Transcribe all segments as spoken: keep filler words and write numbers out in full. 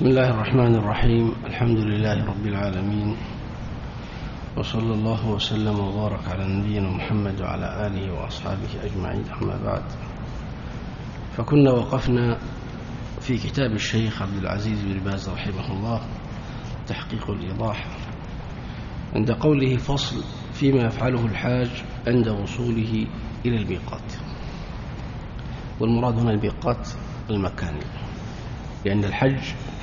بسم الله الرحمن الرحيم. الحمد لله رب العالمين، وصلى الله وسلم وبارك على نبينا محمد وعلى آله وأصحابه أجمعين، أما بعد. فكنا وقفنا في كتاب الشيخ عبد العزيز بن باز رحمه الله تحقيق الإيضاح عند قوله: فصل فيما يفعله الحاج عند وصوله إلى الميقات. والمراد هنا الميقات المكاني، لأن الحج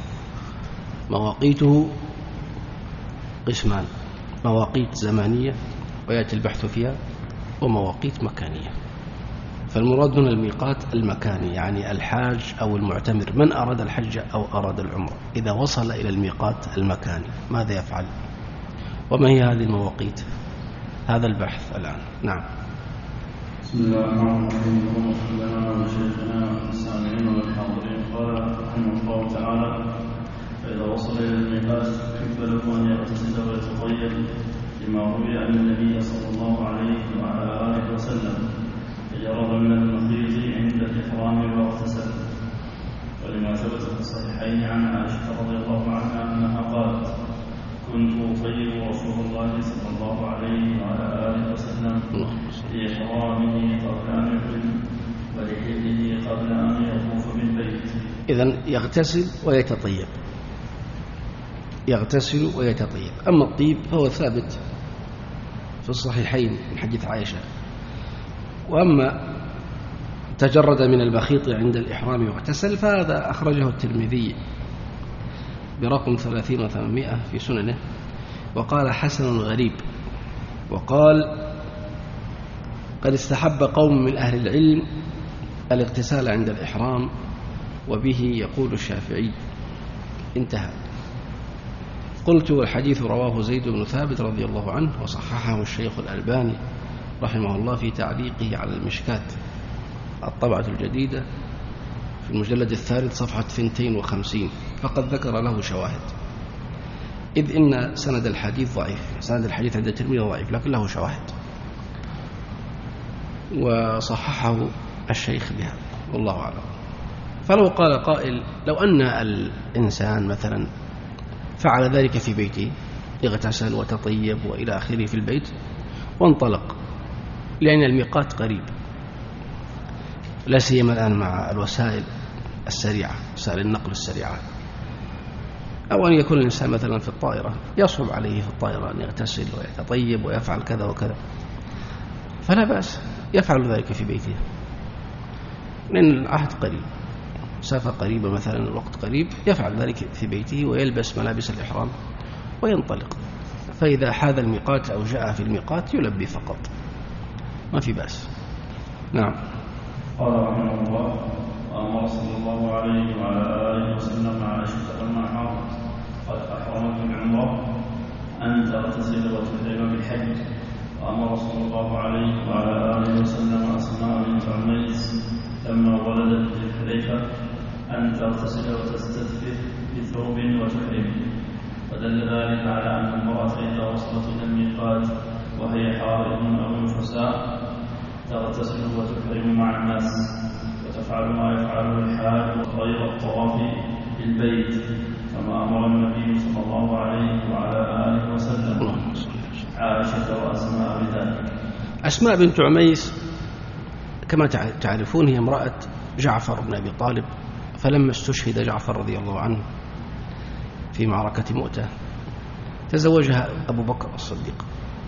مواقيته قسمان: مواقيت زمانية ويأتي البحث فيها، ومواقيت مكانية. فالمراد هنا الميقات المكاني، يعني الحاج أو المعتمر من أراد الحج أو أراد العمرة إذا وصل إلى الميقات المكاني ماذا يفعل، وما هي هذه المواقيت؟ هذا البحث الآن. نعم. بسم الله الرحمن الرحيم. اللهم صل على شيخنا والسامعين والحاضرين. قال رحمه الله تعالى: فإذا وصل إلى الميقات كيف له أن يغتسل ويتطيب، لما روي أن النبي صلى الله عليه وعلى آله وسلم تجرد من المخيط عند الإحرام واغتسل، ولما ثبت في الصحيحين عن عائشة رضي الله عنها أنها قالت: كنت أطيب رسول الله صلى الله عليه وعلى آله وسلم في إحرامه قبل أن يحرم ولحله قبل أن يطوف بالبيت. إذن يغتسل ويتطيب، يغتسل ويتطيب. أما الطيب فهو ثابت في الصحيحين من حديث عائشة. وأما تجرد من المخيط عند الإحرام واغتسل فهذا أخرجه الترمذي برقم ثلاثين وثمانمائة في سننه، وقال: حسن غريب. وقال: قد استحب قوم من أهل العلم الاغتسال عند الإحرام، وبه يقول الشافعي. انتهى. قلت: والحديث رواه زيد بن ثابت رضي الله عنه، وصححه الشيخ الألباني رحمه الله في تعليقه على المشكات الطبعة الجديدة في المجلد الثالث صفحة اثنين وخمسين، فقد ذكر له شواهد، إذ إن سند الحديث ضعيف. سند الحديث عند الترمذي ضعيف، لكن له شواهد، وصححه الشيخ بها، والله أعلم. فلو قال قائل: لو أن الإنسان مثلا فعل ذلك في بيته، اغتسل وتطيب وإلى آخره في البيت وانطلق، لأن الميقات قريب، لا سيما الآن مع الوسائل السريعة، وسائل النقل السريعة، أو أن يكون الإنسان مثلا في الطائرة يصعب عليه في الطائرة أن يغتسل ويتطيب ويفعل كذا وكذا، فلا بأس يفعل ذلك في بيته، لأن العهد قريب، مسافة قريبة مثلا، الوقت قريب، يفعل ذلك في بيته ويلبس ملابس الإحرام وينطلق. فإذا حاذ الميقات أو جاء في الميقات يلبي فقط، ما في بأس. نعم. قال رحمه الله: وأمر صلى الله عليه وعلى آله وسلم عائشة لما حاضت قد أحرمت بالعمرة أن تغتسل وتحرم بالحج. وأمر صلى الله عليه وعلى آله وسلم أسماء بنت عميس لما ولدت بالحليفة أن تغتسل وتستدفر بثوب وتحرم. ودل ذلك على أن المرأة إذا وصلت إلى الميقات وهي حائض أو نفساء تغتسل وتحرم مع الناس، وتفعل ما يفعله الحاج غير الطواف بالبيت، كما أمر النبي صلى الله عليه وعلى آله وسلم عائشة وأسماء بذلك. أسماء بنت عميس كما تعرفون هي امرأة جعفر بن أبي طالب، فلما استشهد جعفر رضي الله عنه في معركة مؤتة تزوجها أبو بكر الصديق،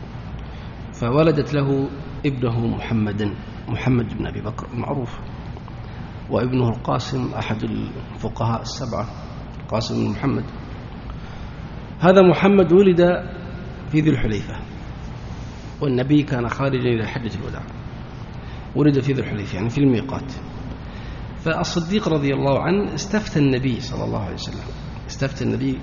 فولدت له ابنه محمد محمد بن أبي بكر المعروف، وابنه القاسم أحد الفقهاء السبعة، القاسم بن محمد. هذا محمد ولد في ذي الحليفة، والنبي كان خارجا إلى حجة الوداع، ولد في ذي الحليفة يعني في الميقات. فالصديق رضي الله عنه استفتى النبي صلى الله عليه وسلم، استفتى النبي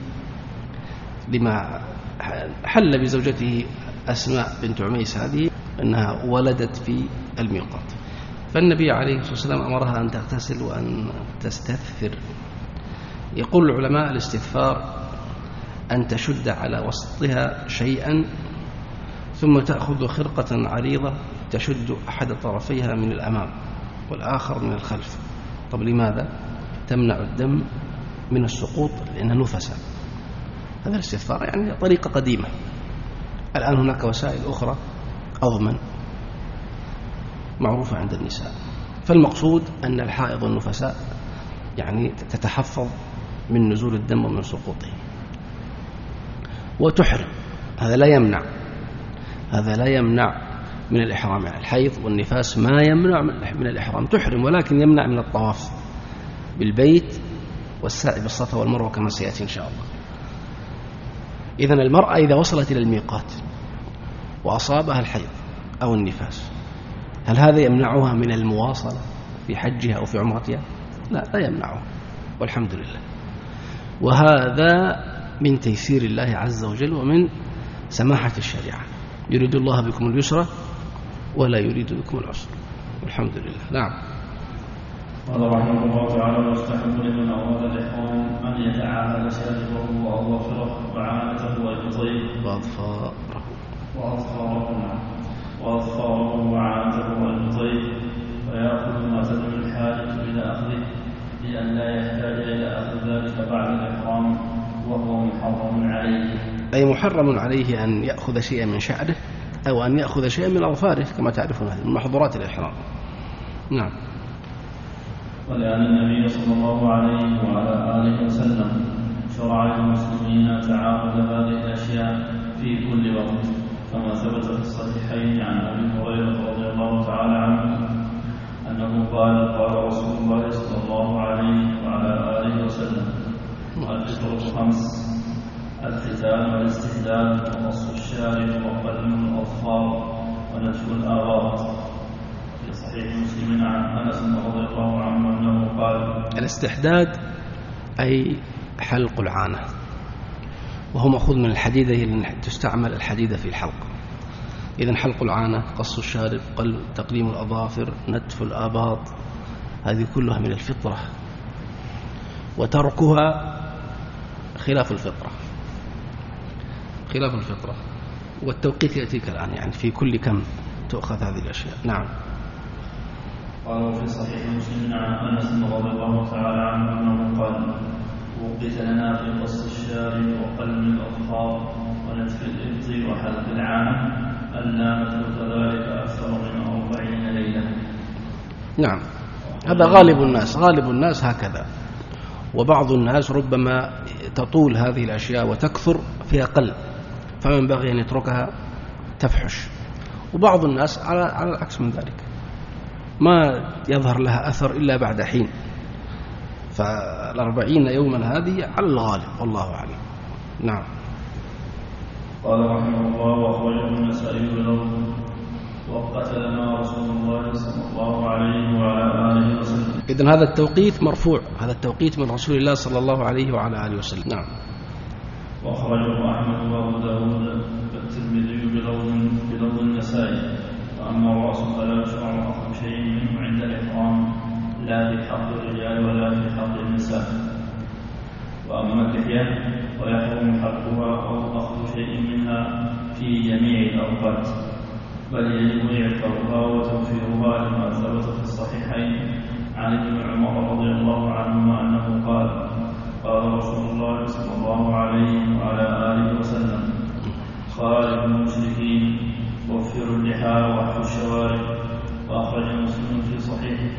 لما حل بزوجته أسماء بنت عميس هذه أنها ولدت في الميقات، فالنبي عليه الصلاة والسلام أمرها أن تغتسل وأن تستثفر. يقول العلماء: الاستثفار أن تشد على وسطها شيئا ثم تأخذ خرقة عريضة تشد أحد طرفيها من الأمام والآخر من الخلف. طب لماذا؟ تمنع الدم من السقوط لأنها نفساء. هذا الاستثارة يعني طريقة قديمة. الآن هناك وسائل أخرى أضمن معروفة عند النساء. فالمقصود أن الحائض النفساء يعني تتحفظ من نزول الدم ومن سقوطه وتحرم. هذا لا يمنع هذا لا يمنع من الإحرام. يعني الحيض والنفاس ما يمنع من الإحرام، تحرم ولكن يمنع من الطواف بالبيت والسعي بالصفا والمروة كما سيأتي إن شاء الله. إذن المرأة إذا وصلت إلى الميقات وأصابها الحيض أو النفاس، هل هذا يمنعها من المواصلة في حجها أو في عمرتها؟ لا، لا يمنعها والحمد لله. وهذا من تيسير الله عز وجل ومن سماحة الشريعة. يريد الله بكم اليسر ولا يريد بكم العسر والحمد لله. نعم. قال رحمه الله تعالى: ويستحب لمن أراد الإحرام أن يتعاهد شاربه وأظافره وعانته وإبطيه وأظفاره وأظفاره وأظفاره وعانته وإبطيه، فيأخذ ما تدل الحاجة إلى أخذه لأن لا يحتاج إلى أخذ ذلك بعد الإحرام، وهو محرم عليه. أي محرم عليه أن يأخذ شيئا من شعره أو أن يأخذ شيئا من أظفاره كما تعرفون، هذه من محظورات الإحرام. نعم. ولأن النبي صلى الله عليه وعلى آله وسلم شرع للمسلمين تعاهد هذه الأشياء في كل وقت، كما ثبت في الصحيحين عن أبي هريرة رضي الله تعالى عنه أنه قال: قال رسول الله صلى الله عليه وعلى آله وسلم: الفطر خمس: الختان والاستحلال وقص الشارب وقلم الأظفار ونتف الآباط. في صحيح مسلم عن أنس رضي الله عنه أنه قال: الاستحداد أي حلق العانة، وهو مأخوذ من الحديدة، هي تستعمل الحديدة في الحلق. إذن حلق العانة، قص الشارب، قل تقليم الأظافر، نتف الآباط، هذه كلها من الفطرة، وتركها خلاف الفطرة خلاف الفطرة والتوقيت يأتيك الآن، يعني في كل كم تؤخذ هذه الأشياء. نعم. قالوا في صحيح مسلم عن أنس رضي الله تعالى عنه أنه قال: وقت لنا في قص الشارب وقلم الأظفار ونتف الإبط وحلق العانة ألا نترك ذلك أكثر من أربعين ليلة. نعم، هذا غالب الناس غالب الناس هكذا، وبعض الناس ربما تطول هذه الأشياء وتكثر في أقل، فمن بغي أن يتركها تفحش. وبعض الناس على على العكس من ذلك، ما يظهر لها أثر إلا بعد حين. فالأربعين يوما هذه على الغالب والله أعلم. نعم. قال رحمه الله: وأخرجه النسائي بلفظ: وقتلنا رسول الله صلى الله عليه وعلى آله وسلم. إذن هذا التوقيت مرفوع، هذا التوقيت من رسول الله صلى الله عليه وعلى آله وسلم. نعم. وأخرجه أحمد وأبو داود والترمذي بلفظ النسائي: وأما الرأس فلا يشرع أخذ شيء منه عند الإحرام، لا في حق الرجال ولا في حق النساء. وأما اللحية ويحرم حقها أو أخذ شيء منها في جميع الأوقات، بل يجب إعفاؤها وتوفيرها لما ثبت في الصحيحين عن ابن عمر رضي الله عنهما أنه قال: قال رسول الله صلى الله عليه وعلى آله وسلم: خالف المشركين، وفروا اللحى واحفوا الشوارب. وأخرج مسلم في صحيحه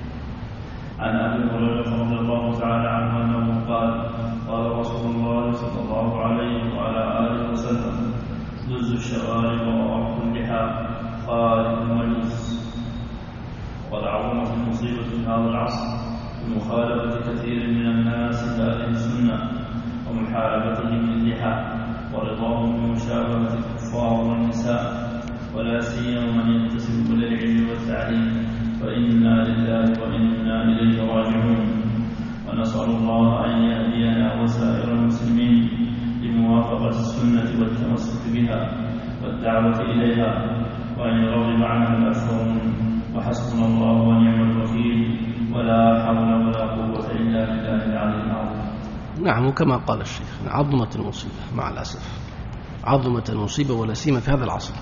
عن أبي هريرة رضي الله تعالى عنه أنه قال: قال رسول الله صلى الله عليه وعلى آله وسلم: دز الشوارب ووحفوا اللحى خالف المجوس. وقد عظمت المصيبة في هذا العصر بمخالفة كثير من الناس لأهل السنة ومحاربتهم للحى ورضاهم بمشابهة الكفار والنساء، ولا سيما من ينتسب إلى العلم والتعليم، فإنا لله وإنا إليه راجعون. ونسأل الله أن يهدينا وسائر المسلمين لموافقة السنة والتمسك بها والدعوة إليها، وأن يرغب عنها الأكثرون. وحسبنا الله ونعم الوكيل، ولا حول ولا قوة إلا بالله العلي العظيم. نعم، وكما قال الشيخ: عظمت المصيبة مع الأسف، عظمت المصيبة ولا سيما في هذا العصر.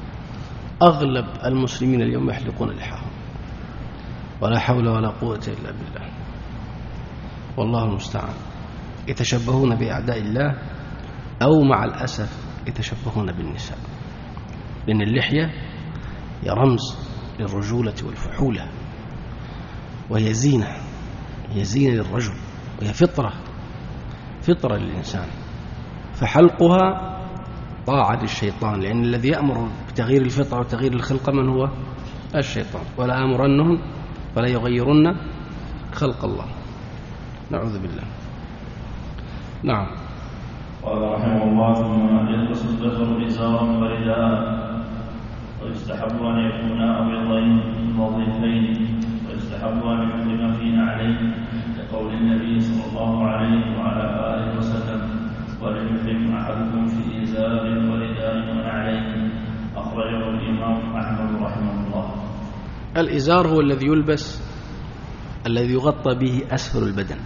أغلب المسلمين اليوم يحلقون لحاهم، ولا حول ولا قوة إلا بالله، والله المستعان. يتشبهون بأعداء الله، أو مع الأسف يتشبهون بالنساء، لأن اللحية هي رمز للرجولة والفحولة، وهي زينة، هي زينة للرجل، وهي فطرة فطرة للإنسان، فحلقها طاعة للشيطان، لأن الذي يأمر بتغيير الفطرة وتغيير الخلقة من هو؟ الشيطان. ولا أمرنهم فلا يغيرن خلق الله، نعوذ بالله. نعم. قال رحمه الله: ثم يلبس الذكر إزارا ورداء، ويستحب أن يكون أبيضين نظيفين، ويستحب أن يحرم في نعلين، لقول النبي صلى الله عليه وعلى آله وسلم: وليحرم أحدكم في إزار ورداء ونعلين. أخرجه الإمام أحمد رحمه الله. الإزار هو الذي يلبس، الذي يغطى به أسفل البدن،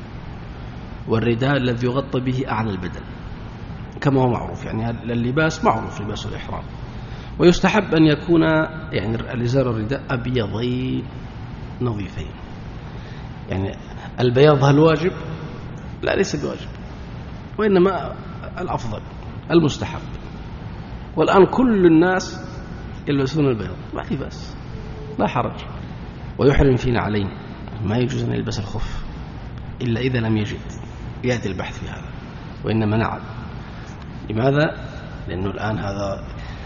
والرداء الذي يغطى به أعلى البدن، كما هو معروف. يعني اللباس معروف، لباس الإحرام. ويستحب أن يكون يعني الإزار والرداء أبيضين نظيفين. يعني البياض هل واجب؟ لا، ليس بواجب، وإنما الأفضل المستحب. والآن كل الناس يلبسون البياض، ما في بأس، لا حرج. ويحرم في نعلين، ما يجوز أن يلبس الخف إلا إذا لم يجد، يأتي البحث في هذا. وإنما نعل. لماذا؟ لأنه الآن هذا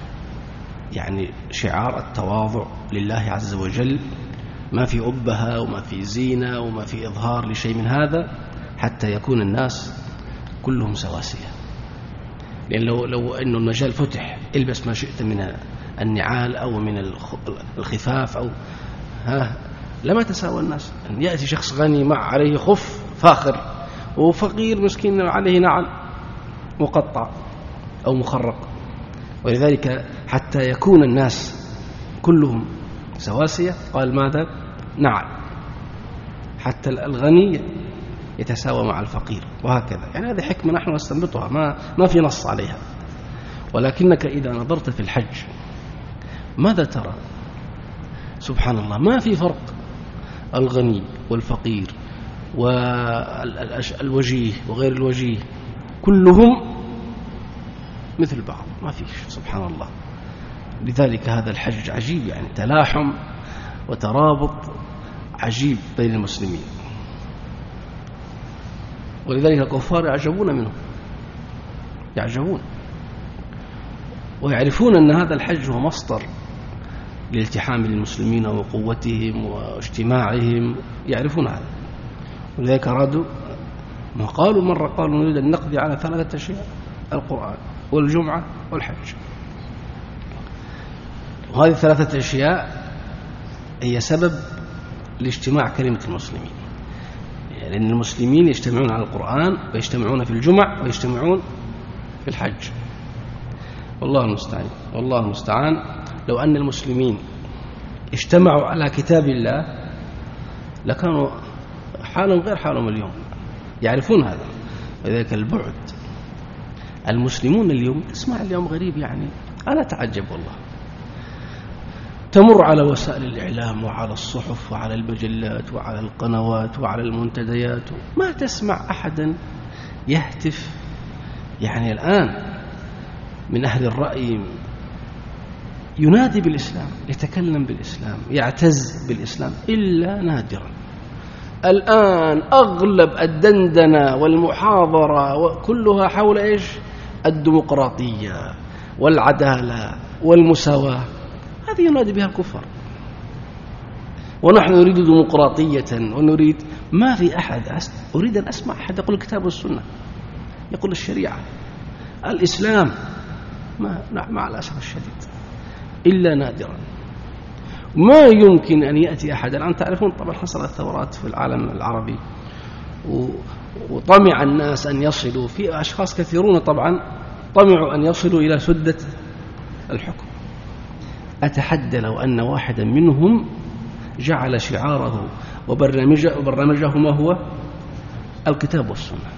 يعني شعار التواضع لله عز وجل، ما في أبهة وما في زينة وما في إظهار لشيء من هذا، حتى يكون الناس كلهم سواسية. لأن لو, لو أنه المجال فتح، البس ما شئت من النعال أو من الخفاف أو ها، لما تساوى الناس. أن يأتي شخص غني مع عليه خف فاخر، وفقير مسكين عليه نعل مقطع أو مخرق. ولذلك حتى يكون الناس كلهم سواسية قال ماذا؟ نعل، حتى الغني يتساوى مع الفقير، وهكذا. يعني هذه حكمة نحن نستنبطها، ما ما في نص عليها. ولكنك إذا نظرت في الحج ماذا ترى؟ سبحان الله، ما في فرق. الغني والفقير والوجيه وغير الوجيه كلهم مثل بعض، ما فيش، سبحان الله. لذلك هذا الحج عجيب، يعني تلاحم وترابط عجيب بين المسلمين. ولذلك الكفار يعجبون منه، يعجبون ويعرفون أن هذا الحج هو مصدر لالتحام المسلمين وقوتهم واجتماعهم، يعرفون هذا. ولذلك أرادوا ما قالوا مرة، قالوا نريد أن نقضي على ثلاثة أشياء: القرآن والجمعة والحج. وهذه الثلاثة أشياء هي سبب لاجتماع كلمة المسلمين، يعني لأن المسلمين يجتمعون على القرآن ويجتمعون في الجمع ويجتمعون في الحج. والله المستعان، والله المستعان. لو أن المسلمين اجتمعوا على كتاب الله لكانوا حالهم غير حالهم اليوم، يعرفون هذا. ولذلك البعد، المسلمون اليوم تسمع اليوم غريب، يعني أنا أتعجب والله. تمر على وسائل الإعلام وعلى الصحف وعلى المجلات وعلى القنوات وعلى المنتديات، ما تسمع أحدا يهتف يعني الآن من أهل الرأي ينادي بالإسلام، يتكلم بالإسلام، يعتز بالإسلام، إلا نادرا. الآن أغلب الدندنة والمحاضرة وكلها حول إيش؟ الديمقراطية والعدالة والمساواة. هذه ينادي بها الكفار. ونحن نريد ديمقراطية ونريد، ما في أحد أريد أن أسمع أحد يقول الكتاب والسنة، يقول الشريعة الإسلام، ما مع الأسف الشديد إلا نادرا. ما يمكن أن يأتي أحد. الآن تعرفون طبعا حصلت ثورات في العالم العربي وطمع الناس أن يصلوا، في أشخاص كثيرون طبعا طمعوا أن يصلوا إلى سدة الحكم. أتحدى لو أن واحدا منهم جعل شعاره وبرنامجه, وبرنامجه ما هو؟ الكتاب والسنة.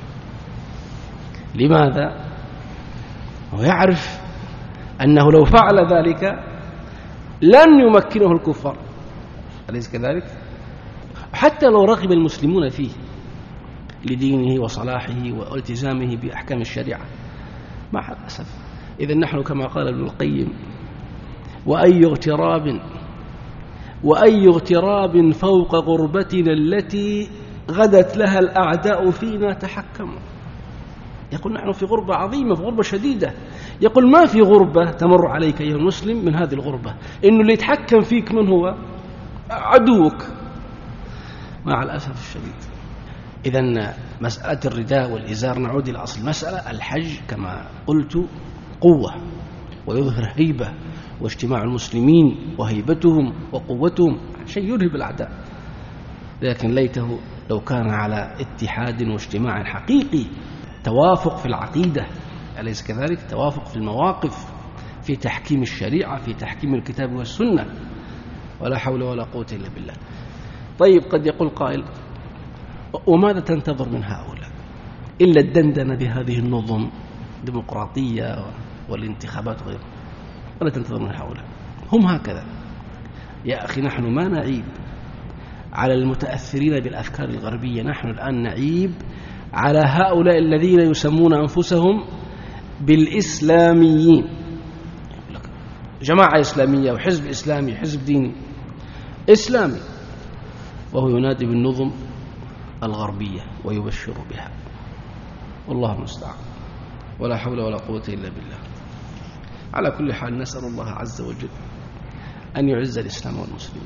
لماذا؟ ويعرف أنه لو فعل ذلك لن يمكنه الكفار، أليس كذلك؟ حتى لو رغب المسلمون فيه، لدينه وصلاحه والتزامه بأحكام الشريعة مع الأسف. إذن نحن كما قال ابن القيم وأي اغتراب وأي اغتراب فوق غربتنا التي غدت لها الأعداء فينا تحكموا. يقول نحن في غربة عظيمة، في غربة شديدة. يقول ما في غربة تمر عليك أيها المسلم من هذه الغربة، إنه اللي يتحكم فيك من هو؟ عدوك مع الأسف الشديد. إذن مسألة الرداء والإزار نعود إلى أصل المسألة. الحج كما قلت قوة ويظهر هيبة واجتماع المسلمين وهيبتهم وقوتهم شيء يرهب الأعداء، لكن ليته لو كان على اتحاد واجتماع حقيقي، توافق في العقيدة أليس كذلك؟ توافق في المواقف، في تحكيم الشريعة، في تحكيم الكتاب والسنة، ولا حول ولا قوة إلا بالله. طيب قد يقول قائل وماذا تنتظر من هؤلاء إلا الدندنة بهذه النظم ديمقراطية والانتخابات وغيرها؟ ولا تنتظر من هؤلاء، هم هكذا يا أخي. نحن ما نعيب على المتأثرين بالأفكار الغربية، نحن الآن نعيب على هؤلاء الذين يسمون أنفسهم بالإسلاميين، جماعة إسلامية وحزب إسلامي حزب ديني إسلامي، وهو ينادي بالنظم الغربية ويبشر بها، والله المستعان، ولا حول ولا قوة إلا بالله. على كل حال نسأل الله عز وجل أن يعز الإسلام والمسلمين.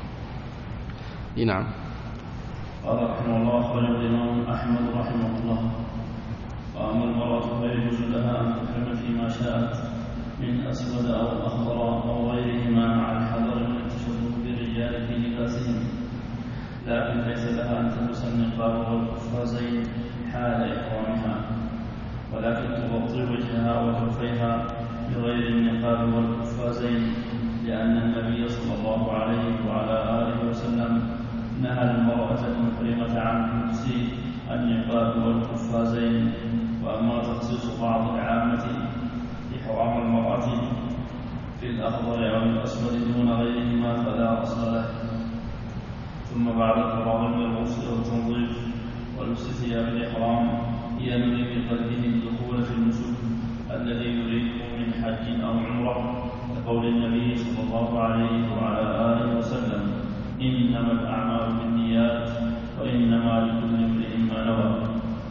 نعم. قال رحمه الله أخرجه الإمام أحمد رحمه الله: وأما المرأة فيجوز لها أن تحرم فيما شاءت من أسود أو أخضر أو غيرهما مع الحذر من التشبه بالرجال في لباسهم، لكن ليس لها أن تلبس النقاب والقفازين حال إحرامها، ولكن تغطي وجهها وكفيها بغير النقاب والقفازين، لأن النبي صلى الله عليه وعلى آله وسلم نهى المرأة المحرمة عن لبس النقاب والقفازين. وأما تخصيص بعض العامة بحرام المرأة في الأخضر أو الأسود دون غيرهما فلا أصل له. ثم بعد الفراغ من الغسل والتنظيف ولبس ثياب الإحرام ينوي بقلبه الدخول في النسك الذي يريده من حج أو عمرة، لقول النبي صلى الله عليه وعلى آله وسلم: إنما الأعمال بالنيات وإنما لكل امرئ ما نوى.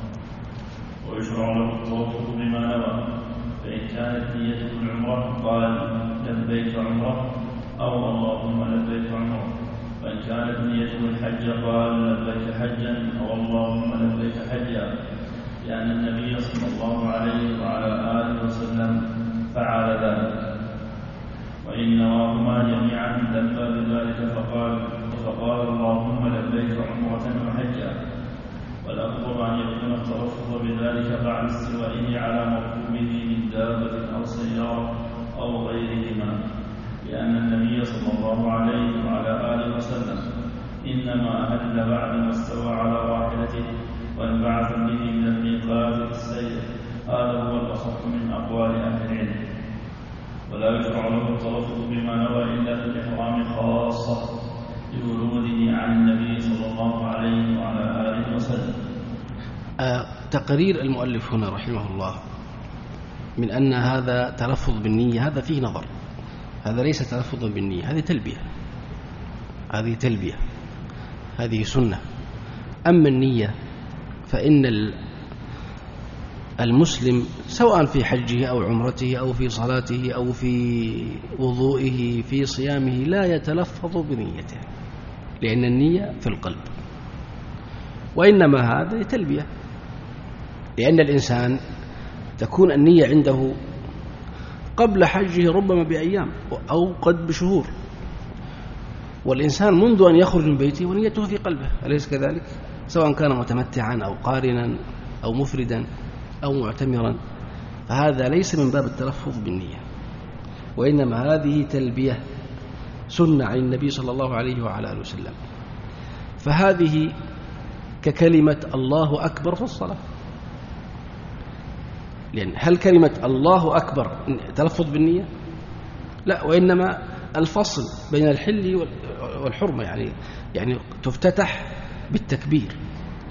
ويشرع له التوفق بما نوى، فإن كانت نيته العمرة قال لبيك عمرة أو اللهم لبيك عمرة، وإن كانت نيته الحج قال لبيك حجا أو اللهم لبيك حجا، لأن النبي صلى الله عليه وعلى آله وسلم فعل ذلك. وإن نواهما جميعا لبى بذلك فقال فقال اللهم لبيك عمرة وحجا، والأفضل أن يكون التلفظ بذلك بعد استوائه على مركوبه من دابة أو سيارة أو غيرهما، لأن النبي صلى الله عليه وعلى آله وسلم إنما أهل بعد ما استوى على راحلته وانبعث به من الميقات السير. هذا هو الأصح من أقوال أهل العلم. ولا يشرع له التلفظ بما نوى إلا في الإحرام خاصة لوروده عن النبي صلى الله عليه وعلى آله وسلم. آه تقرير المؤلف هنا رحمه الله من أن هذا تلفظ بالنية هذا فيه نظر، هذا ليس تلفظ بالنية، هذه تلبية، هذه تلبية، هذه سنة. أما النية فإن المسلم سواء في حجه أو عمرته أو في صلاته أو في وضوئه في صيامه لا يتلفظ بنيته، لأن النية في القلب، وإنما هذا تلبية، لأن الإنسان تكون النية عنده قبل حجه ربما بأيام أو قد بشهور، والإنسان منذ أن يخرج من بيته ونيته في قلبه، أليس كذلك؟ سواء كان متمتعا أو قارنا أو مفردا أو معتمرا، فهذا ليس من باب التلفظ بالنية، وإنما هذه تلبية سنة عن النبي صلى الله عليه وعلى آله وسلم. فهذه ككلمة الله أكبر في الصلاة، لأن هل كلمة الله أكبر تلفظ بالنية؟ لا، وإنما الفصل بين الحل والحرمة، يعني يعني تفتتح بالتكبير،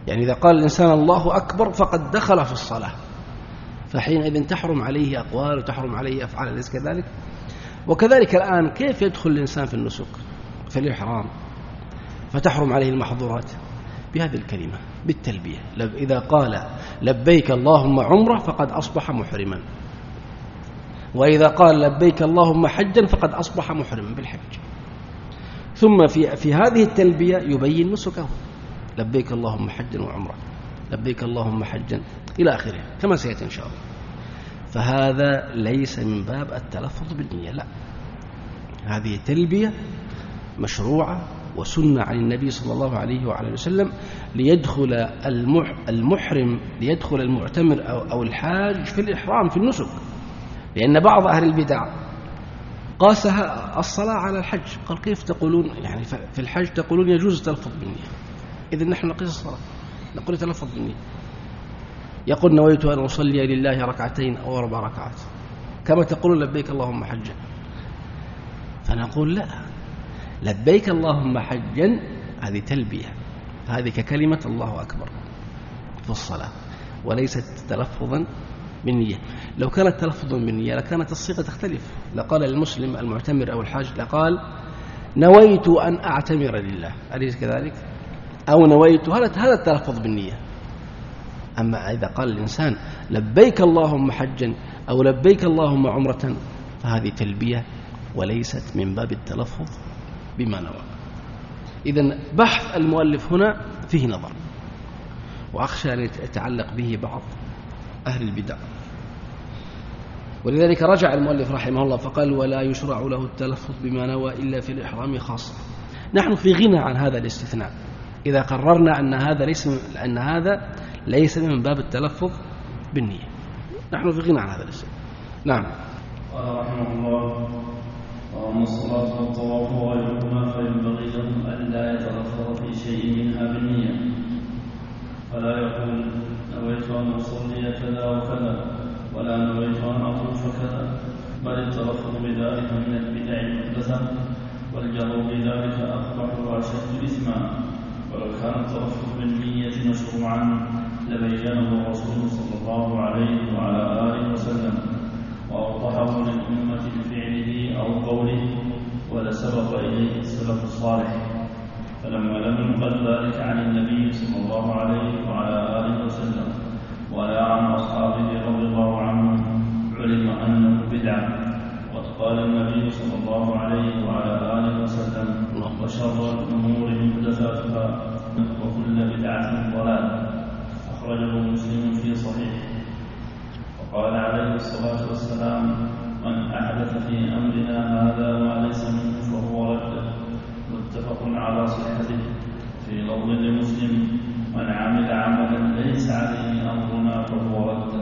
يعني إذا قال الإنسان الله أكبر فقد دخل في الصلاة، فحينئذ تحرم عليه أقوال وتحرم عليه أفعال، أليس كذلك؟ وكذلك الآن كيف يدخل الإنسان في النسك في الإحرام فتحرم عليه المحظورات؟ بهذه الكلمة، بالتلبية. إذا قال لبيك اللهم عمرة فقد أصبح محرما، وإذا قال لبيك اللهم حجا فقد أصبح محرما بالحج. ثم في, في هذه التلبية يبين نسكه، لبيك اللهم حجا وعمرة، لبيك اللهم حجا إلى آخره كما سيأتي إن شاء الله. فهذا ليس من باب التلفظ بالنية، لا، هذه تلبية مشروعة وسنة عن النبي صلى الله عليه وعلى وسلم ليدخل المحرم، ليدخل المعتمر أو الحاج في الإحرام في النسك. لأن بعض أهل البدع قاسها الصلاة على الحج، قال كيف تقولون يعني في الحج تقولون يجوز التلفظ بالنية، إذن نحن نقيس الصلاة نقول تلفظ بالنية. يقول نويت أن أصلي لله ركعتين أو أربع ركعات كما تقول لبيك اللهم حجا، فنقول لا، لبيك اللهم حجا هذه تلبية، هذه ككلمة الله أكبر في الصلاة وليست تلفظا بالنية. لو كانت تلفظا بالنية لكانت الصيغة تختلف، لقال المسلم المعتمر أو الحاج لقال نويت أن أعتمر لله، أليس كذلك؟ أو نويت، هذا التلفظ بالنية. أما إذا قال الإنسان لبيك اللهم حجا أو لبيك اللهم عمرة فهذه تلبية وليست من باب التلفظ بما نوى. إذن بحث المؤلف هنا فيه نظر، وأخشى أن يتعلق به بعض أهل البدع، ولذلك رجع المؤلف رحمه الله فقال ولا يشرع له التلفظ بما نوى إلا في الإحرام خاصة. نحن في غنى عن هذا الاستثناء إذا قررنا أن هذا ليس أن هذا ليس من باب التلفظ بالنية، نحن في غنى عن هذا الاستثناء. نعم. قال رحمه الله وأما الصلاة والطواف وغيرهما فينبغي لهم ألا يتلفظ في شيء منها بالنية، فلا يقول نويت أن أصلي كذا وكذا ولا نويت أن أطوف كذا، بل التلفظ بذلك من البدع المحدثة، والجهر بذلك أقبح وأشد إثما. ولو كان التلفظ بالنية مشروعا لبينه الرسول صلى الله عليه وعلى آله وسلم وأوضحه للأمة بفعله أو قوله، ولسبق إليه السلف الصالح. فلما لم ينقل ذلك عن النبي صلى الله عليه وعلى آله وسلم ولا عن أصحابه رضي الله عنهم علم أنه بدعة. وقال النبي صلى الله عليه وعلى آله وسلم وشر الأمور محدثاتها وكل بدعة ضلالة، أخرجه مسلم في صحيحه. وقال عليه الصلاة والسلام من أحدث في أمرنا هذا ما ليس منه فهو رد، متفق على صحته. في لفظ لمسلم من عمل عملا ليس عليه أمرنا فهو رد.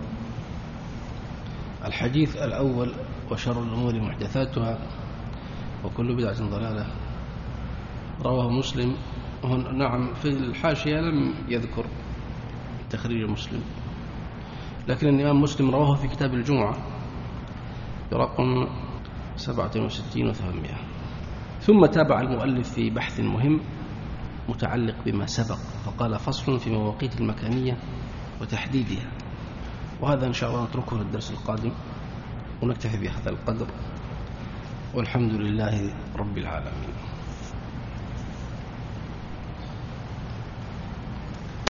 الحديث الأول وشر الأمور محدثاتها وكل بدعة ضلالة رواه مسلم. نعم، في الحاشية لم يذكر تخريج مسلم، لكن الإمام مسلم رواه في كتاب الجمعة برقم سبعة وستين وثمانمائة. ثم تابع المؤلف في بحث مهم متعلق بما سبق فقال فصل في مواقيت المكانية وتحديدها، وهذا إن شاء الله نتركه للدرس القادم ونكتفي بهذا القدر، والحمد لله رب العالمين.